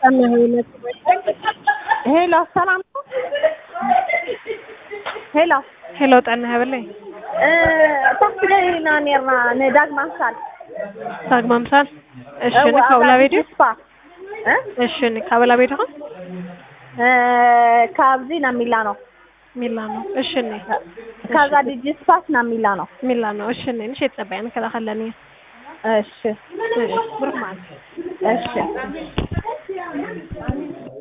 ሄሎ ሰላም ነው። ሄሎ ጠና ያበለኝ ታክሲና ኔርና ነዳግ ማምሳል እሺ ከወላ ቤት እሺ ከወላ ቤት ነው ካብዚና ሚላኖ እሺ ካዛ ዲጂስፓስ ና ሚላኖ እሺ እሺ ተጠባያን ከላኸለኒ እሺ ብሩክ ማለት እሺ